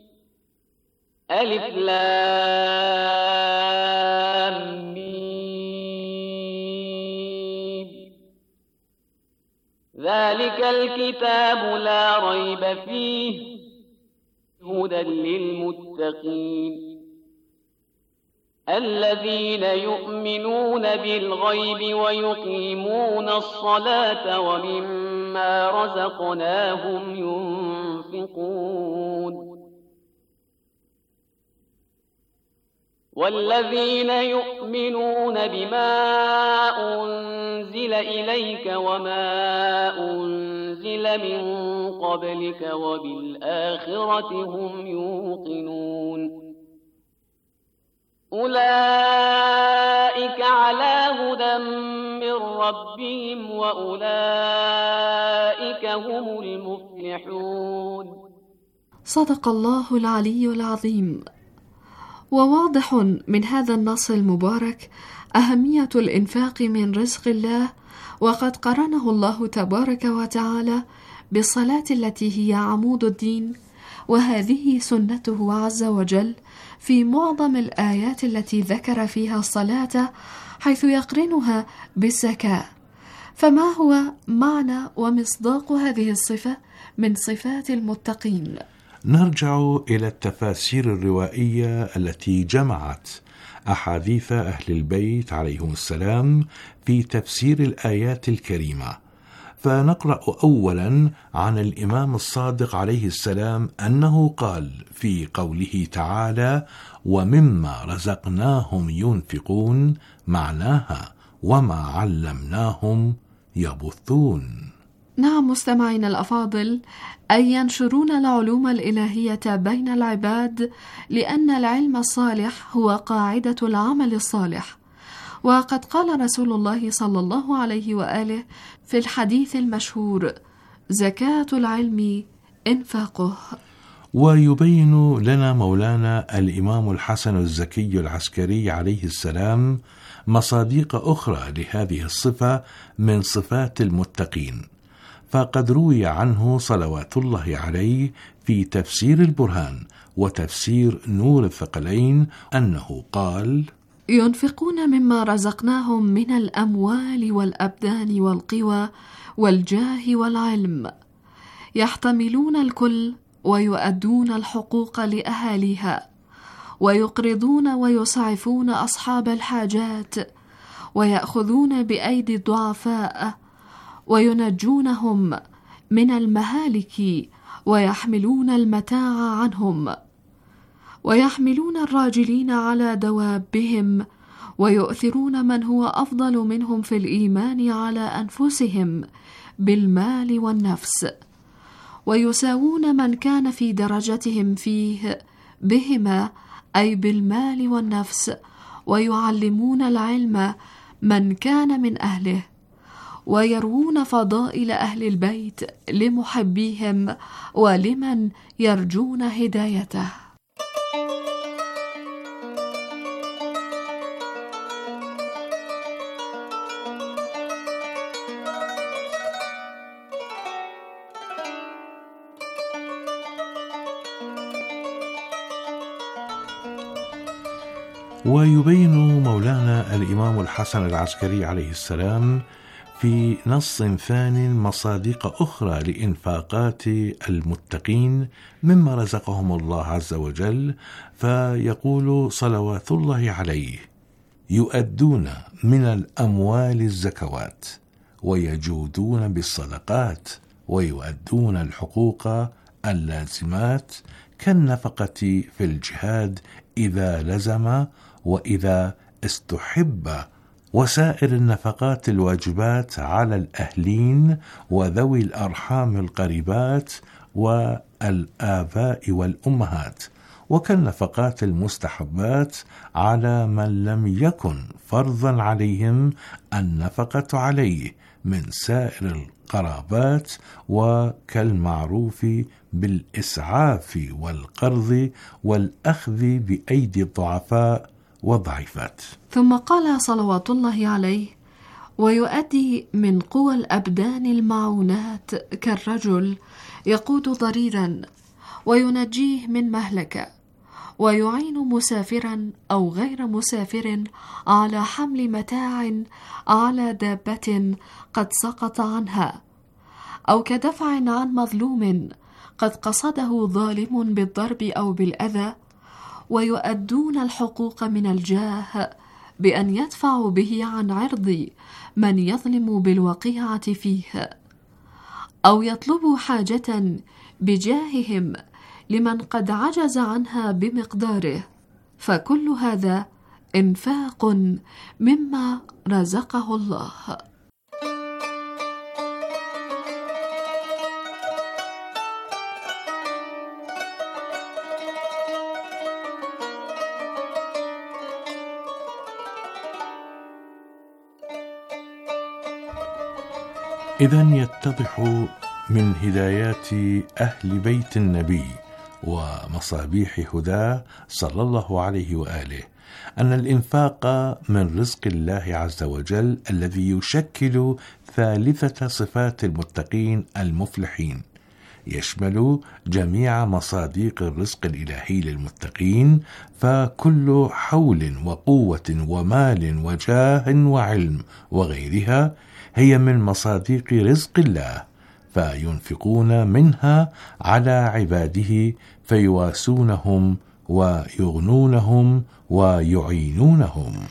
ألف لام ميم. ذلك الكتاب لا ريب فيه هدى للمتقين الذين يؤمنون بالغيب ويقيمون الصلاة ومما رزقناهم ينفقون والذين يؤمنون بما أنزل إليك وما أنزل من قبلك وبالآخرة هم يوقنون أولئك على هدى من ربهم وأولئك هم المفلحون. صدق الله العلي العظيم. وواضح من هذا النص المبارك أهمية الإنفاق من رزق الله، وقد قرنه الله تبارك وتعالى بالصلاة التي هي عمود الدين، وهذه سنته عز وجل في معظم الآيات التي ذكر فيها الصلاة، حيث يقرنها بالزكاة. فما هو معنى ومصداق هذه الصفة من صفات المتقين؟ نرجع إلى التفاسير الروائية التي جمعت أحاديث أهل البيت عليهم السلام في تفسير الآيات الكريمة، فنقرأ أولا عن الإمام الصادق عليه السلام أنه قال في قوله تعالى: ومما رزقناهم ينفقون، معناها وما علمناهم يبثون. نعم مستمعين الأفاضل، أي ينشرون العلوم الإلهية بين العباد، لأن العلم الصالح هو قاعدة العمل الصالح. وقد قال رسول الله صلى الله عليه وآله في الحديث المشهور: زكاة العلم إنفاقه. ويبين لنا مولانا الإمام الحسن الزكي العسكري عليه السلام مصادق أخرى لهذه الصفة من صفات المتقين، فقد روي عنه صلوات الله عليه في تفسير البرهان وتفسير نور الثقلين أنه قال: ينفقون مما رزقناهم من الأموال والأبدان والقوى والجاه والعلم، يحتملون الكل ويؤدون الحقوق لأهاليها، ويقرضون ويسعفون أصحاب الحاجات، ويأخذون بأيدي الضعفاء، وينجونهم من المهالك، ويحملون المتاع عنهم، ويحملون الراجلين على دوابهم، ويؤثرون من هو أفضل منهم في الإيمان على أنفسهم بالمال والنفس، ويساوون من كان في درجتهم فيه بهما، أي بالمال والنفس، ويعلمون العلم من كان من أهله، ويروون فضائل أهل البيت لمحبيهم ولمن يرجون هدايته. ويبين مولانا الإمام الحسن العسكري عليه السلام في نص ثان مصادق أخرى لإنفاقات المتقين مما رزقهم الله عز وجل، فيقول صلوات الله عليه: يؤدون من الأموال الزكوات، ويجودون بالصدقات، ويؤدون الحقوق اللازمات كالنفقة في الجهاد إذا لزم وإذا استحب، وسائر النفقات الواجبات على الأهلين وذوي الأرحام القريبات والآباء والأمهات، وكالنفقات المستحبات على من لم يكن فرضا عليهم النفقة عليه من سائر القرابات، وكالمعروف بالإسعاف والقرض والأخذ بأيدي الضعفاء والضعيفات. ثم قال صلوات الله عليه: ويؤدي من قوى الأبدان المعونات كالرجل يقود ضريرا وينجيه من مهلكة، ويعين مسافرا أو غير مسافر على حمل متاع على دابة قد سقط عنها، أو كدفع عن مظلوم قد قصده ظالم بالضرب أو بالأذى، ويؤدون الحقوق من الجاه بأن يدفعوا به عن عرض من يظلم بالوقيعة فيه، أو يطلبوا حاجة بجاههم لمن قد عجز عنها بمقداره، فكل هذا إنفاق مما رزقه الله. إذن يتضح من هدايات أهل بيت النبي ومصابيح هداه صلى الله عليه وآله أن الإنفاق من رزق الله عز وجل الذي يشكل ثالثة صفات المتقين المفلحين، يشمل جميع مصادق الرزق الإلهي للمتقين، فكل حول وقوة ومال وجاه وعلم وغيرها هي من مصادق رزق الله، فينفقون منها على عباده فيواسونهم ويغنونهم ويعينونهم.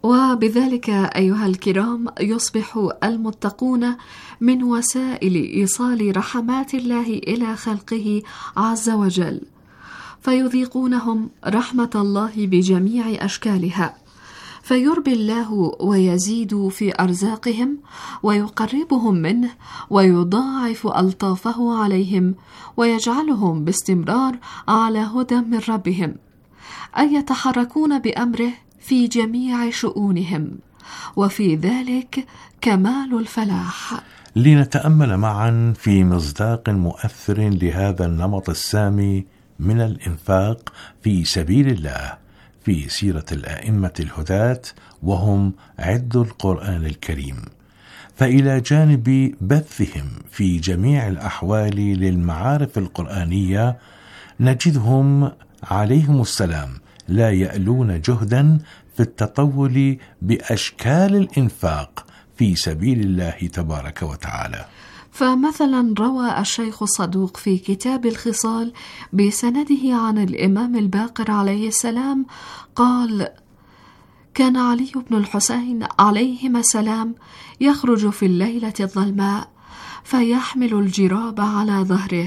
وبذلك أيها الكرام يصبح المتقون من وسائل إيصال رحمات الله إلى خلقه عز وجل، فيذيقونهم رحمة الله بجميع أشكالها، فيربي الله ويزيد في أرزاقهم ويقربهم منه ويضاعف ألطافه عليهم ويجعلهم باستمرار على هدى من ربهم، أن يتحركون بأمره في جميع شؤونهم، وفي ذلك كمال الفلاح. لنتأمل معا في مصداق مؤثر لهذا النمط السامي من الإنفاق في سبيل الله في سيرة الأئمة الهداة، وهم عد القرآن الكريم. فإلى جانب بثهم في جميع الأحوال للمعارف القرآنية، نجدهم عليهم السلام لا يألون جهدا في التطول بأشكال الإنفاق في سبيل الله تبارك وتعالى. فمثلا روى الشيخ الصدوق في كتاب الخصال بسنده عن الإمام الباقر عليه السلام قال: كان علي بن الحسين عليهما السلام يخرج في الليلة الظلماء فيحمل الجراب على ظهره،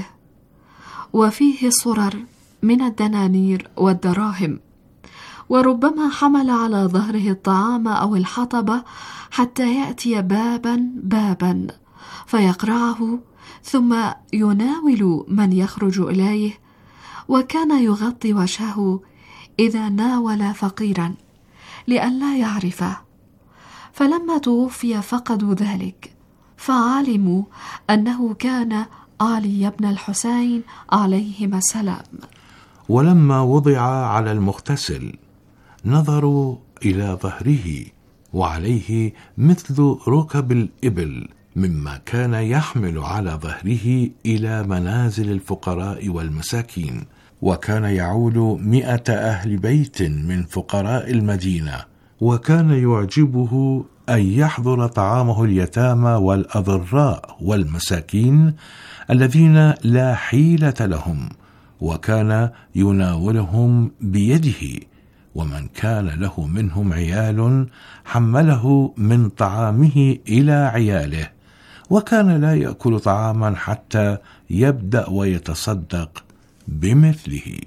وفيه صرر من الدنانير والدراهم، وربما حمل على ظهره الطعام أو الحطب حتى يأتي بابا بابا فيقرعه، ثم يناول من يخرج إليه، وكان يغطي وجهه إذا ناول فقيرا لئلا يعرفه. فلما توفي فقدوا ذلك، فعلموا أنه كان علي بن الحسين عليهما السلام. ولما وضع على المغتسل نظروا إلى ظهره وعليه مثل ركب الإبل، مما كان يحمل على ظهره إلى منازل الفقراء والمساكين، وكان يعول مئة أهل بيت من فقراء المدينة، وكان يعجبه أن يحضر طعامه اليتامى والأضراء والمساكين الذين لا حيلة لهم، وكان يناولهم بيده، ومن كان له منهم عيال حمله من طعامه إلى عياله، وكان لا يأكل طعاما حتى يبدأ ويتصدق بمثله.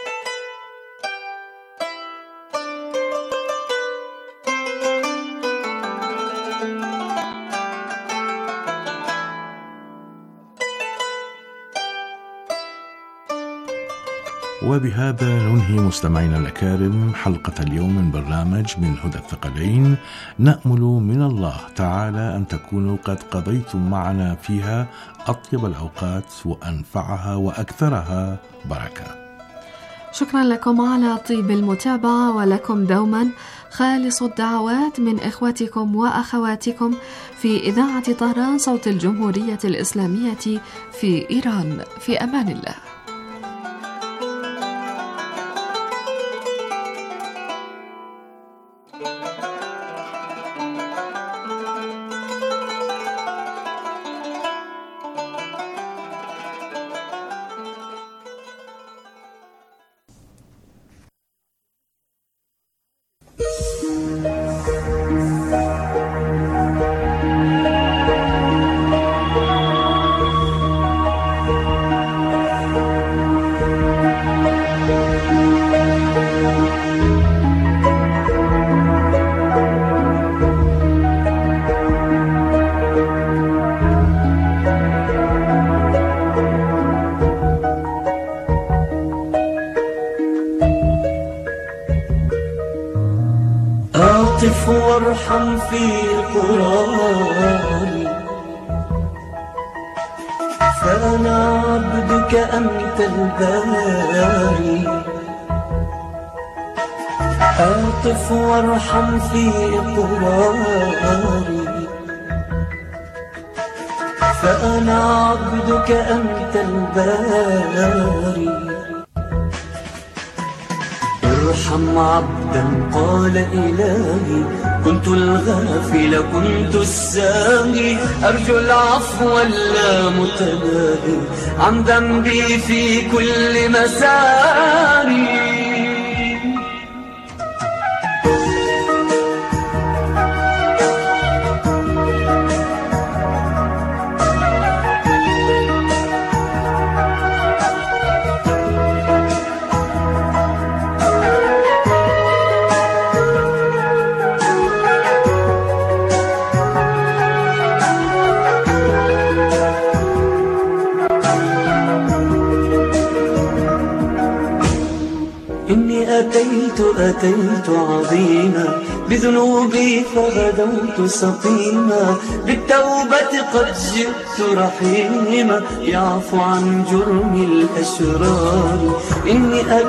وبهذا ننهي مستمعينا الأكارم حلقة اليوم من برنامج من هدى الثقلين. نأمل من الله تعالى أن تكونوا قد قضيتم معنا فيها أطيب الأوقات وأنفعها وأكثرها بركة. شكرا لكم على طيب المتابعة، ولكم دوما خالص الدعوات من إخوتكم وأخواتكم في إذاعة طهران صوت الجمهورية الإسلامية في إيران. في أمان الله. أعطف وارحم في قراري، فأنا عبدك أنت الباري. أعطف وارحم في قراري، فأنا عبدك أنت الباري. ارحم عبدا قال إلهي، كنت الغافل كنت الساهي، أرجو العفو اللامتناهي عن ذنبي في كل مساري. إني أتيت أتيت عظيما بذنوبي فغدوت سقيما بالتوبة قد جئت رحيما يعفو عن جرم الأشرار إني